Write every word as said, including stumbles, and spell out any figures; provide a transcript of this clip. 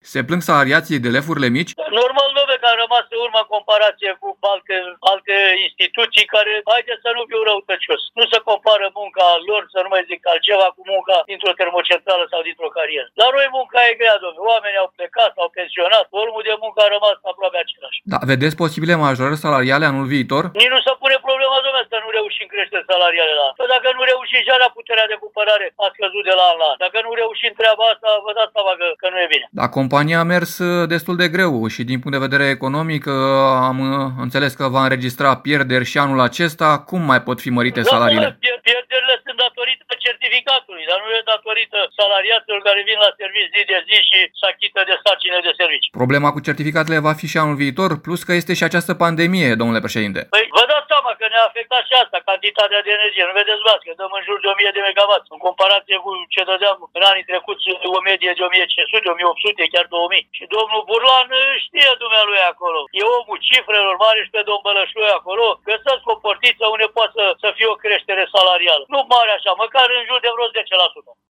Se plâng salariații de lefurile mici? Normal, dom'le, că am rămas în urmă în comparație cu alte, alte instituții care, haideți să nu fiu răutăcios, nu se compară munca lor, să nu mai zic altceva, cu munca dintr-o termocentrală sau dintr-o carieră. La noi munca e grea, dom'le. Oamenii au plecat, au pensionat, volumul de muncă a rămas aproape același. Da, vedeți posibile majorări salariale anul viitor? Nici nu se pune problema, dom'le, să nu reușim creșteri salariale la an. Că dacă nu reușim, și alea puterea de cumpărare a scăzut de la an la an. Dacă nu reușim treaba asta, vă dați seama că, că nu e bine. Da, compania a mers destul de greu și din punct de vedere economic am înțeles că va înregistra pierderi și anul acesta. Cum mai pot fi mărite salariile? Da, pierderile sunt datorită certificatului, dar nu e datorită salariaților care vin la servici zi de zi și se achită de sarcine de servici. Problema cu certificatele va fi și anul viitor, plus că este și această pandemie, domnule președinte. Păi vă dați seama că ne-a afectat și asta, cantitatea de energie. Nu vedeți, luați, că dăm în jur de o mie de megawatt, în comparație cu ce dădeam în anii trecuți, o medie de o mie cinci sute, o mie opt sute, chiar două mii. Și domnul Burlan știe dumnealui acolo. E omul cifrelor mari și pe domnul Bălășoi acolo, găsesc o portiță unde poate să, să fie o creștere salarială. Nu mare așa, măcar în jur de vreo zece la sută.